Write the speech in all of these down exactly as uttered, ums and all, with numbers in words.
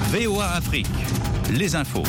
V O A Afrique, les infos.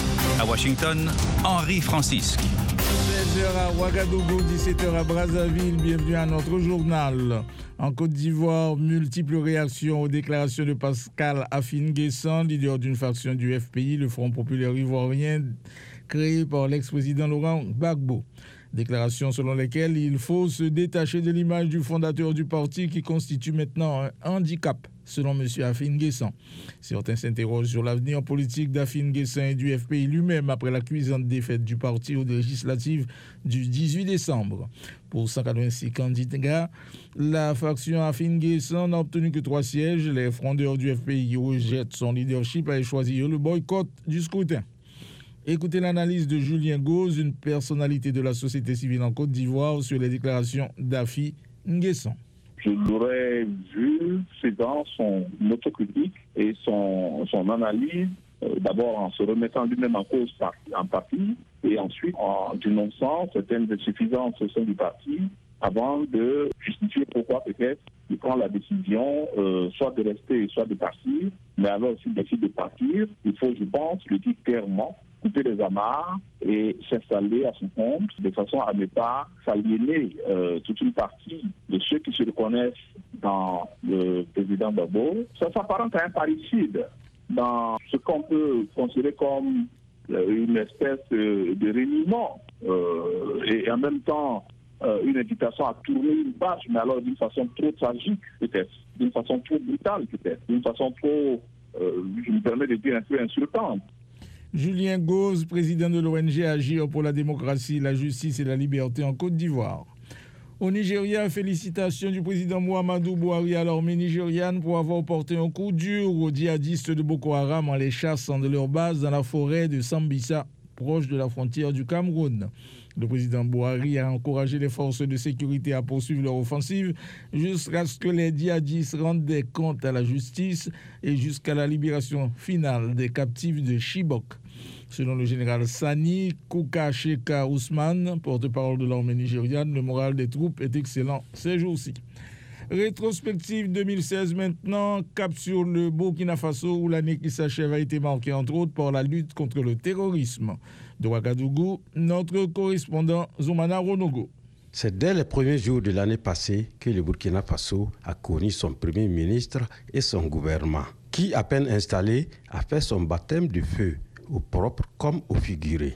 À Washington, Henri Francisque. seize heures à Ouagadougou, dix-sept heures à Brazzaville. Bienvenue à notre journal. En Côte d'Ivoire, multiples réactions aux déclarations de Pascal Affi-N'Guessan, leader d'une faction du F P I, le Front populaire ivoirien, créé par l'ex-président Laurent Gbagbo. Déclarations selon lesquelles il faut se détacher de l'image du fondateur du parti qui constitue maintenant un handicap, selon M. Affi-N'Guessan. Certains s'interrogent sur l'avenir politique d'Affi-N'Guessan et du F P I lui-même après la cuisante défaite du parti aux législatives du dix-huit décembre. Pour cent quatre-vingt-six candidats, la faction Affi-N'Guessan n'a obtenu que trois sièges. Les frondeurs du F P I rejettent son leadership et choisirent le boycott du scrutin. Écoutez l'analyse de Julien Gauze, une personnalité de la société civile en Côte d'Ivoire, sur les déclarations d'Affi-N'Guessan. Je l'aurais vu faisant son autocritique et son, son analyse, euh, d'abord en se remettant lui-même en cause par, en partie, et ensuite en dénonçant certaines insuffisances au sein du parti, avant de justifier pourquoi peut-être il prend la décision euh, soit de rester, soit de partir, mais alors s'il décide de partir, il faut, je pense, le dire clairement, couper les amarres et s'installer à son compte de façon à ne pas s'aliéner euh, toute une partie de ceux qui se reconnaissent dans le président Gbagbo. Ça s'apparente à un parricide dans ce qu'on peut considérer comme euh, une espèce de, de reniement euh, et en même temps euh, une invitation à tourner une page, mais alors d'une façon trop tragique peut-être, d'une façon trop brutale peut-être, d'une façon trop, euh, je me permets de dire un peu insultante. Julien Gauze, président de l'O N G Agir pour la démocratie, la justice et la liberté en Côte d'Ivoire. Au Nigeria, félicitations du président Muhammadu Buhari à l'armée nigériane pour avoir porté un coup dur aux djihadistes de Boko Haram en les chassant de leur base dans la forêt de Sambisa, proche de la frontière du Cameroun. Le président Buhari a encouragé les forces de sécurité à poursuivre leur offensive jusqu'à ce que les djihadistes rendent des comptes à la justice et jusqu'à la libération finale des captifs de Chibok. Selon le général Sani Kuka Sheka Ousmane, porte-parole de l'armée nigériane, le moral des troupes est excellent ces jours-ci. Rétrospective deux mille seize maintenant, cap sur le Burkina Faso où l'année qui s'achève a été marquée entre autres par la lutte contre le terrorisme. De Ouagadougou, notre correspondant Zoumana Ronogo. C'est dès les premiers jours de l'année passée que le Burkina Faso a connu son premier ministre et son gouvernement, qui, à peine installé, a fait son baptême de feu, au propre comme au figuré.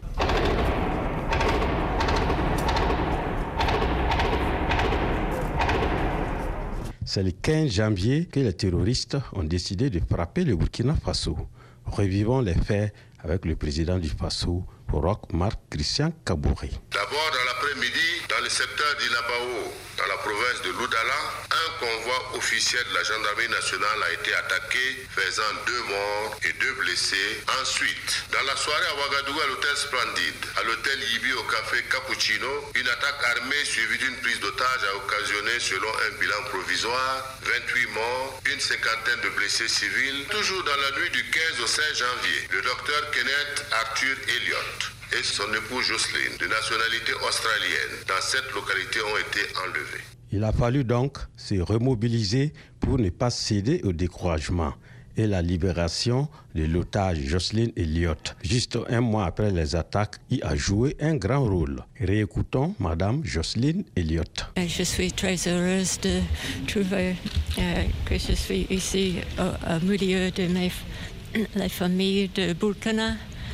C'est le quinze janvier que les terroristes ont décidé de frapper le Burkina Faso. Revivons les faits avec le président du Faso, Roch Marc Christian Kaboré. D'abord, dans l'après-midi, dans le secteur d'Ilabao, dans la province de l'Oudala, un convoi officiel de la gendarmerie nationale a été attaqué, faisant deux morts et deux blessés. Ensuite, dans la soirée à Ouagadougou, à l'hôtel Splendide, à l'hôtel Yibi au café Cappuccino, une attaque armée suivie d'une prise d'otage a occasionné, selon un bilan provisoire, vingt-huit morts, une cinquantaine de blessés civils. Toujours dans la nuit du quinze au seize janvier, le docteur Kenneth Arthur Elliott et son épouse Jocelyne, de nationalité australienne, dans cette localité ont été enlevés. Il a fallu donc se remobiliser pour ne pas céder au découragement et la libération de l'otage Jocelyne Elliott, juste un mois après les attaques, y a joué un grand rôle. Réécoutons Madame Jocelyne Elliott. Je suis très heureuse de trouver euh, que je suis ici au, au milieu de mes, les familles de Burkina.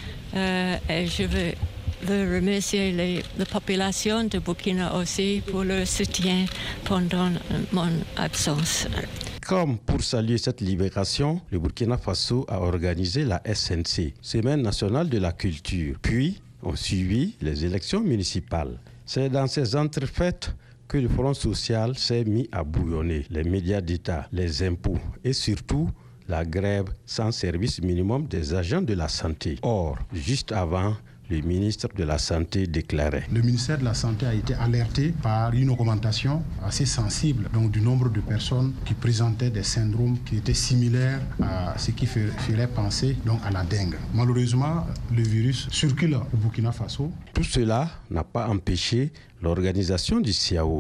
Euh, et je veux, veux remercier les, la population de Burkina aussi pour leur soutien pendant mon absence. Comme pour saluer cette libération, le Burkina Faso a organisé la S N C, Semaine nationale de la culture. Puis, ont suivi les élections municipales. C'est dans ces entrefaites que le Front social s'est mis à bouillonner. Les médias d'État, les impôts et surtout la grève sans service minimum des agents de la santé. Or, juste avant, le ministre de la Santé déclarait. Le ministère de la Santé a été alerté par une augmentation assez sensible donc, du nombre de personnes qui présentaient des syndromes qui étaient similaires à ce qui ferait penser donc, à la dengue. Malheureusement, le virus circule au Burkina Faso. Tout cela n'a pas empêché l'organisation du C I A O,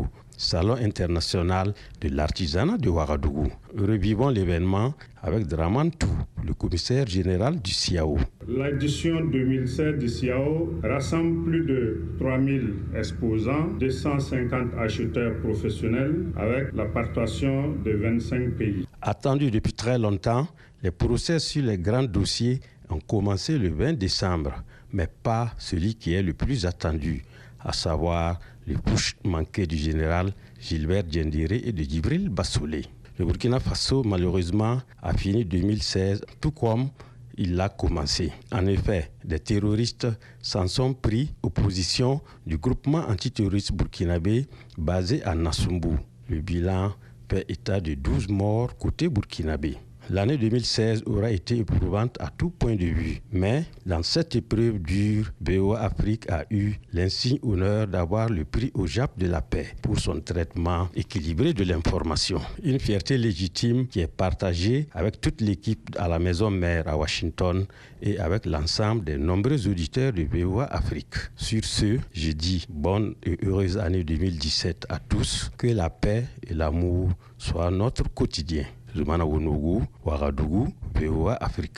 Salon international de l'artisanat de Ouagadougou. Revivons l'événement avec Draman Tou, le commissaire général du C I A O. L'édition deux mille seize du C I A O rassemble plus de trois mille exposants, deux cent cinquante acheteurs professionnels avec la participation de vingt-cinq pays. Attendu depuis très longtemps, les procès sur les grands dossiers ont commencé le vingt décembre, mais pas celui qui est le plus attendu, à savoir le push manqué du général Gilbert Diendéré et de Djibril Bassolé. Le Burkina Faso, malheureusement, a fini deux mille seize tout comme il l'a commencé. En effet, des terroristes s'en sont pris aux positions du groupement antiterroriste burkinabé basé à Nassumbu. Le bilan fait état de douze morts côté burkinabé. L'année deux mille seize aura été éprouvante à tout point de vue. Mais dans cette épreuve dure, B O A Afrique a eu l'insigne honneur d'avoir le prix au J A P de la paix pour son traitement équilibré de l'information. Une fierté légitime qui est partagée avec toute l'équipe à la maison mère à Washington et avec l'ensemble des nombreux auditeurs de B O A Afrique. Sur ce, je dis bonne et heureuse année deux mille dix-sept à tous. Que la paix et l'amour soient notre quotidien. Zoumana Wonougou, Ouagadougou, V O A Afrique.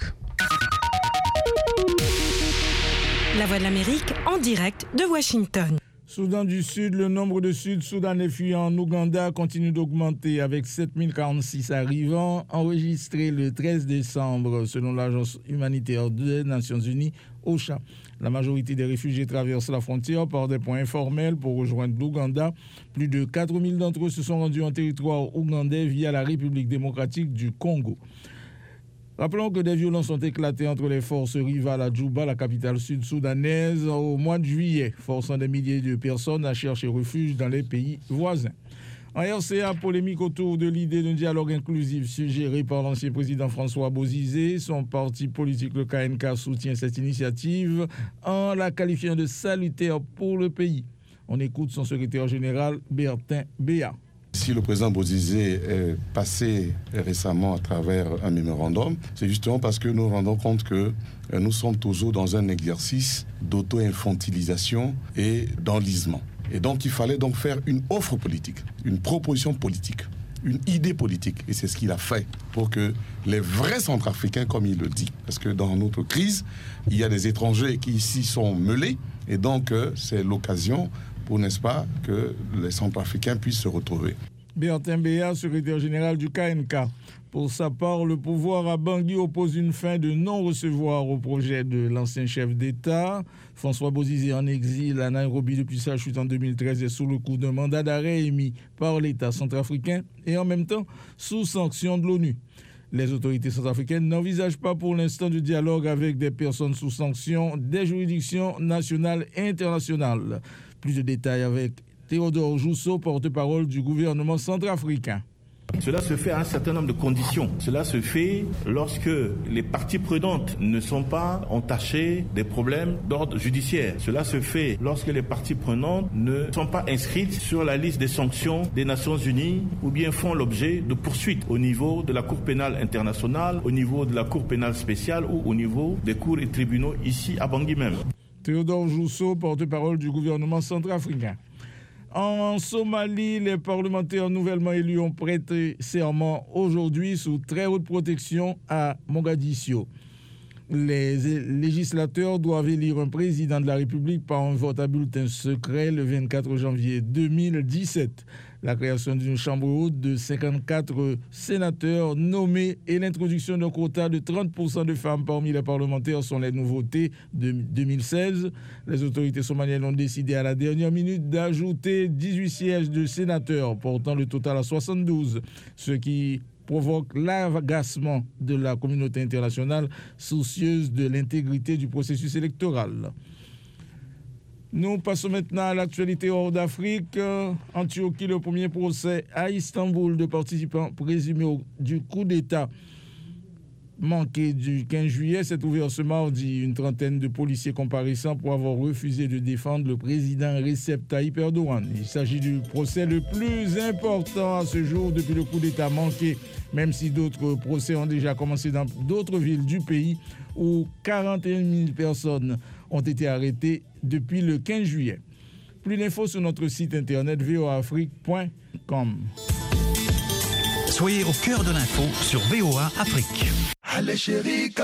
La Voix de l'Amérique en direct de Washington. Soudan du Sud, le nombre de Sud-Soudanais fuyant en Ouganda continue d'augmenter avec sept mille quarante-six arrivants enregistrés le treize décembre selon l'Agence humanitaire des Nations Unies, OCHA. La majorité des réfugiés traversent la frontière par des points informels pour rejoindre l'Ouganda. Plus de quatre mille d'entre eux se sont rendus en territoire ougandais via la République démocratique du Congo. Rappelons que des violences ont éclaté entre les forces rivales à Djouba, la capitale sud-soudanaise, au mois de juillet, forçant des milliers de personnes à chercher refuge dans les pays voisins. En R C A, polémique autour de l'idée d'un dialogue inclusif suggéré par l'ancien président François Bozizé. Son parti politique, le K N K, soutient cette initiative en la qualifiant de salutaire pour le pays. On écoute son secrétaire général, Bertin Béat. Si le président Bozizé est passé récemment à travers un mémorandum, c'est justement parce que nous nous rendons compte que nous sommes toujours dans un exercice d'auto-infantilisation et d'enlisement. Et donc il fallait donc faire une offre politique, une proposition politique, une idée politique. Et c'est ce qu'il a fait pour que les vrais Centrafricains, comme il le dit, parce que dans notre crise, il y a des étrangers qui ici sont mêlés, et donc c'est l'occasion pour, n'est-ce pas, que les Centrafricains puissent se retrouver. Bertin Béat, secrétaire général du K N K. Pour sa part, le pouvoir à Bangui oppose une fin de non-recevoir au projet de l'ancien chef d'État. François Bozizé, en exil à Nairobi depuis sa chute en deux mille treize, est sous le coup d'un mandat d'arrêt émis par l'État centrafricain et en même temps sous sanction de l'ONU. Les autorités centrafricaines n'envisagent pas pour l'instant de dialogue avec des personnes sous sanction des juridictions nationales et internationales. Plus de détails avec Théodore Jousso, porte-parole du gouvernement centrafricain. Cela se fait à un certain nombre de conditions. Cela se fait lorsque les parties prenantes ne sont pas entachées des problèmes d'ordre judiciaire. Cela se fait lorsque les parties prenantes ne sont pas inscrites sur la liste des sanctions des Nations Unies ou bien font l'objet de poursuites au niveau de la Cour pénale internationale, au niveau de la Cour pénale spéciale ou au niveau des cours et tribunaux ici à Bangui même. Théodore Jousso, porte-parole du gouvernement centrafricain. En Somalie, les parlementaires nouvellement élus ont prêté serment aujourd'hui sous très haute protection à Mogadiscio. Les législateurs doivent élire un président de la République par un vote à bulletin secret le vingt-quatre janvier deux mille dix-sept. La création d'une chambre haute de cinquante-quatre sénateurs nommés et l'introduction d'un quota de trente pour cent de femmes parmi les parlementaires sont les nouveautés de deux mille seize. Les autorités somaliennes ont décidé à la dernière minute d'ajouter dix-huit sièges de sénateurs, portant le total à soixante-douze, ce qui provoque l'agacement de la communauté internationale soucieuse de l'intégrité du processus électoral. Nous passons maintenant à l'actualité hors d'Afrique. En Turquie, le premier procès à Istanbul de participants présumés au, du coup d'État manqué du quinze juillet s'est ouvert ce mardi. Une trentaine de policiers comparaissant pour avoir refusé de défendre le président Recep Tayyip Erdogan. Il s'agit du procès le plus important à ce jour depuis le coup d'État manqué, même si d'autres procès ont déjà commencé dans d'autres villes du pays où quarante et une mille personnes ont été arrêtées depuis le quinze juillet. Plus d'infos sur notre site internet v o a afrique point com. Soyez au cœur de l'info sur V O A Afrique. Allez chérie,